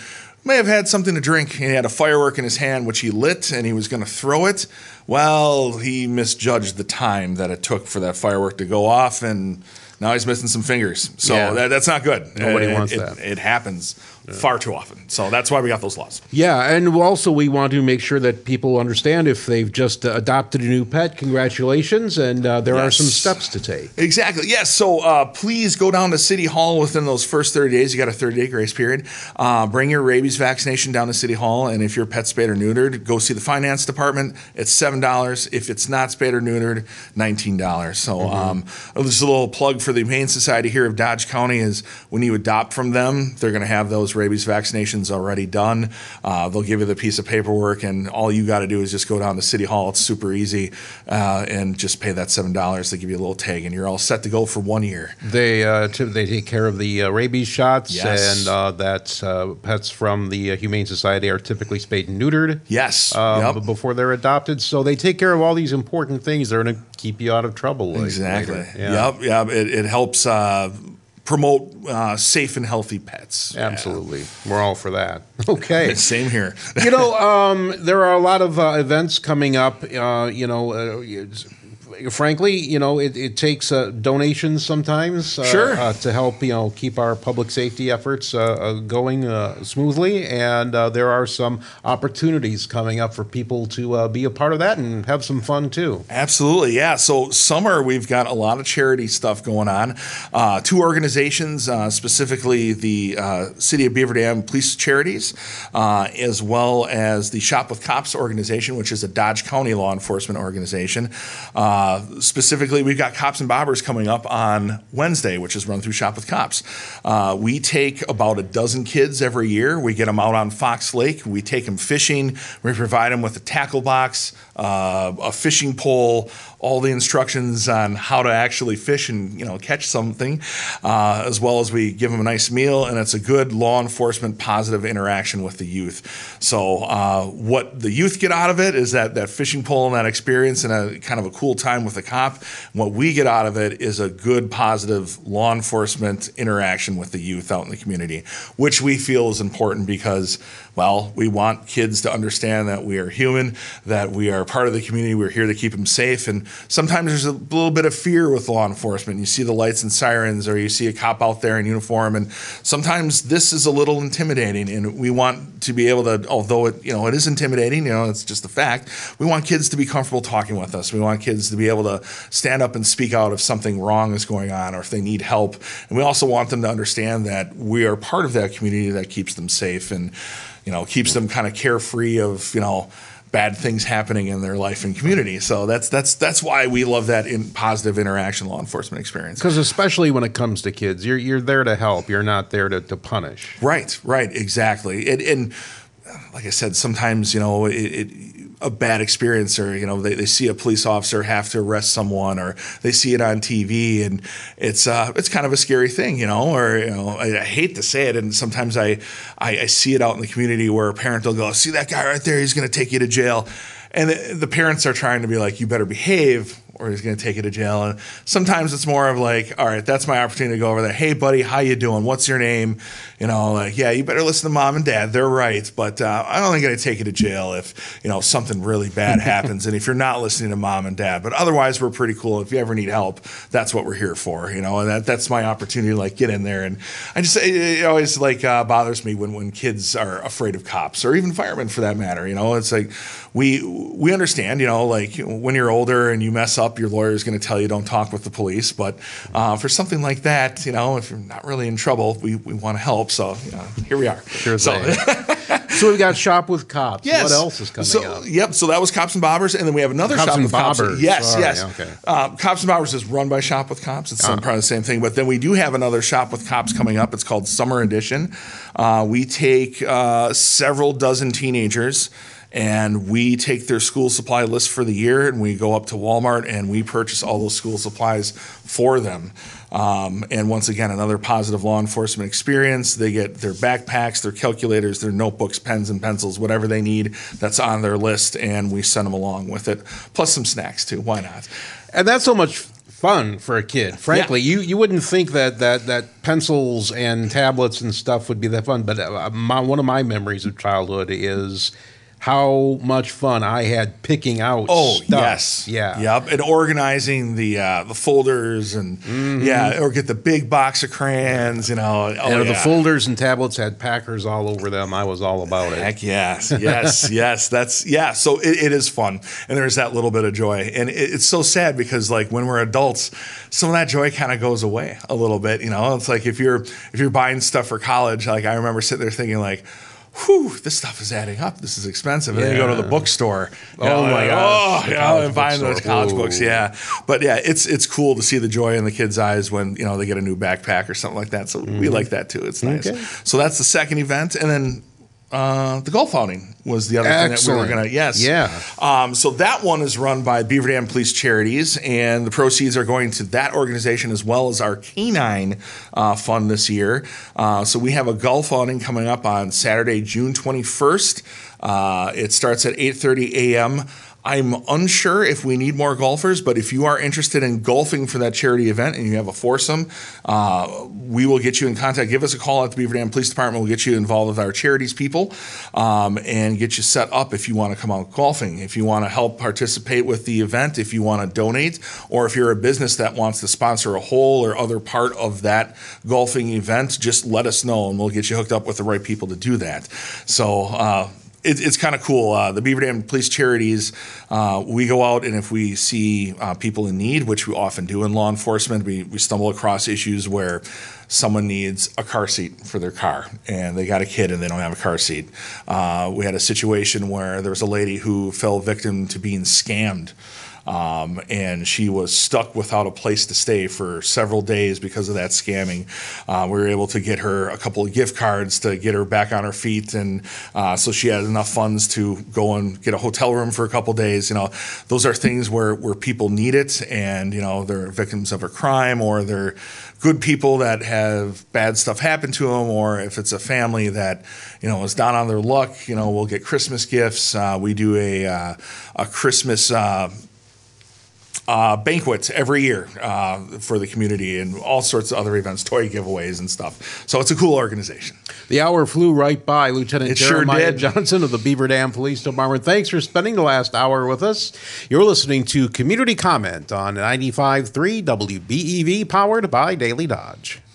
may have had something to drink. He had a firework in his hand, which he lit, and he was going to throw it. Well, he misjudged the time that it took for that firework to go off, and now he's missing some fingers. So Yeah. that, that's not good. Nobody it, wants it, that. It happens far too often. So that's why we got those laws. Yeah, and also we want to make sure that people understand if they've just uh, adopted a new pet, congratulations, and uh, there are Yes. some steps to take. Exactly. Yes. So uh, please go down to City Hall within those first thirty days. You got a thirty-day grace period. Uh, bring your rabies vaccination down to City Hall, and if your pet's spayed or neutered, go see the finance department. It's seven dollars. If it's not spayed or neutered, nineteen dollars. So Mm-hmm. um, just a little plug for the Humane Society here of Dodge County is when you adopt from them, they're going to have those rabies vaccinations already done. Uh, they'll give you the piece of paperwork, and all you got to do is just go down to City Hall. It's super easy, uh, and just pay that seven dollars. They give you a little tag, and you're all set to go for one year. They uh, t- they take care of the uh, rabies shots, Yes. and uh, that uh, pets from the uh, Humane Society are typically spayed and neutered. Yes, um, yep. before they're adopted. So they take care of all these important things. They're going to keep you out of trouble. like, Exactly. later. Yeah. Yep. Yep. It, it helps uh, promote uh, safe and healthy pets. Absolutely. We're all for that. Okay. Same here. you know, um, there are a lot of uh, events coming up. Uh, you know, uh, it's- frankly, you know, it, it takes uh, donations sometimes uh, Sure. uh, to help, you know, keep our public safety efforts uh, uh, going uh, smoothly. And uh, there are some opportunities coming up for people to uh, be a part of that and have some fun too. Absolutely, yeah. So summer, we've got a lot of charity stuff going on. Uh, two organizations, uh, specifically the uh, City of Beaver Dam Police Charities, uh, as well as the Shop with Cops organization, which is a Dodge County law enforcement organization. Uh, specifically, we've got Cops and Bobbers coming up on Wednesday, which is run through Shop with Cops. Uh, we take about a dozen kids every year. We get them out on Fox Lake. We take them fishing. We provide them with a tackle box, uh, a fishing pole, all the instructions on how to actually fish and, you know, catch something, uh, as well as we give them a nice meal, and it's a good law enforcement positive interaction with the youth. So uh, what the youth get out of it is that that fishing pole and that experience and a kind of a cool time with the cop. What we get out of it is a good positive law enforcement interaction with the youth out in the community, which we feel is important because, well, we want kids to understand that we are human, that we are part of the community, we're here to keep them safe, and sometimes there's a little bit of fear with law enforcement. You see the lights and sirens, or you see a cop out there in uniform, and sometimes this is a little intimidating, and we want to be able to, although it, you know, it is intimidating, you know, it's just a fact, we want kids to be comfortable talking with us. We want kids to be able to stand up and speak out if something wrong is going on or if they need help. And we also want them to understand that we are part of that community that keeps them safe and, you know, keeps them kind of carefree of, you know, bad things happening in their life and community. So that's that's that's why we love that in positive interaction law enforcement experience. Because especially when it comes to kids, you're you're there to help. You're not there to, to punish. Right, right, exactly. And, and like I said, sometimes, you know, it, it a bad experience, or, you know, they, they see a police officer have to arrest someone, or they see it on T V, and it's uh, it's kind of a scary thing, you know, or, you know, I, I hate to say it, and sometimes I, I, I see it out in the community where a parent will go, see that guy right there, he's going to take you to jail. And the, the parents are trying to be like, you better behave, or he's going to take you to jail. And sometimes it's more of like, all right, that's my opportunity to go over there. Hey, buddy, how you doing? What's your name? You know, like, yeah, you better listen to mom and dad. They're right. But uh, I'm only going to take you to jail if, you know, something really bad happens, and if you're not listening to mom and dad. But otherwise, we're pretty cool. If you ever need help, that's what we're here for, you know, and that, that's my opportunity to, like, get in there. And I just, it, it always, like, uh, bothers me when, when kids are afraid of cops, or even firemen for that matter. You know, it's like, we we understand, you know, like, when you're older and you mess up, your lawyer is going to tell you don't talk with the police. But uh, for something like that, you know, if you're not really in trouble, we, we want to help. So, you know, here we are. Sure so, so we've got Shop with Cops. Yes. What else is coming so, up? Yep. So that was Cops and Bobbers, and then we have another Cops Shop and with Cops. Bobbers. Yes, Sorry, yes. okay. Uh, Cops and Bobbers is run by Shop with Cops. It's uh, probably the same thing. But then we do have another Shop with Cops coming up. It's called Summer Edition. Uh, we take uh, several dozen teenagers, and we take their school supply list for the year, and we go up to Walmart and we purchase all those school supplies for them. Um, and once again, another positive law enforcement experience. They get their backpacks, their calculators, their notebooks, pens and pencils, whatever they need that's on their list, and we send them along with it, plus some snacks too. Why not? And that's so much fun for a kid. Frankly, yeah. you you wouldn't think that that that pencils and tablets and stuff would be that fun, but uh, my, one of my memories of childhood is how much fun I had picking out oh, stuff. yes. Yeah. Yep. And organizing the uh, the folders and, mm-hmm. yeah, or get the big box of crayons, you know. Oh, and yeah. the folders and tablets had Packers all over them. I was all about it. Heck yes. Yes. yes. That's, yeah. So it, it is fun. And there's that little bit of joy. And it, it's so sad because, like, when we're adults, some of that joy kind of goes away a little bit. You know, it's like if you're if you're buying stuff for college, like I remember sitting there thinking, like, whew, this stuff is adding up. This is expensive. And yeah. then you go to the bookstore. Oh, know, my gosh. Oh, you know, and buying those college Whoa. books. Yeah. But, yeah, it's it's cool to see the joy in the kids' eyes when, you know, they get a new backpack or something like that. So mm-hmm. we like that, too. It's nice. Okay. So that's the second event. And then uh, the golf outing was the other Excellent. thing that we were going to, yes. Yeah. Um, so that one is run by Beaver Dam Police Charities, and the proceeds are going to that organization as well as our canine uh, fund this year. Uh, so we have a golf outing coming up on Saturday, June twenty-first. Uh, it starts at eight thirty a.m. I'm unsure if we need more golfers, but if you are interested in golfing for that charity event and you have a foursome, uh, we will get you in contact. Give us a call at the Beaver Dam Police Department. We'll get you involved with our charities people um, and get you set up if you want to come out golfing, if you want to help participate with the event, if you want to donate, or if you're a business that wants to sponsor a hole or other part of that golfing event, just let us know and we'll get you hooked up with the right people to do that. So, uh, It, it's kind of cool. Uh, the Beaver Dam Police Charities, uh, we go out and if we see uh, people in need, which we often do in law enforcement, we, we stumble across issues where someone needs a car seat for their car and they got a kid and they don't have a car seat. Uh, we had a situation where there was a lady who fell victim to being scammed. Um, and she was stuck without a place to stay for several days because of that scamming. Uh, we were able to get her a couple of gift cards to get her back on her feet, and uh, so she had enough funds to go and get a hotel room for a couple days. You know, those are things where, where people need it, and you know they're victims of a crime, or they're good people that have bad stuff happen to them, or if it's a family that you know is down on their luck, you know, we'll get Christmas gifts. Uh, we do a uh, a Christmas. Uh, Uh, banquets every year uh, for the community and all sorts of other events, toy giveaways and stuff. So it's a cool organization. The hour flew right by. Lieutenant it Jeremiah sure did. Johnson of the Beaver Dam Police Department. Thanks for spending the last hour with us. You're listening to Community Comment on ninety-five point three W B E V, powered by Daily Dodge.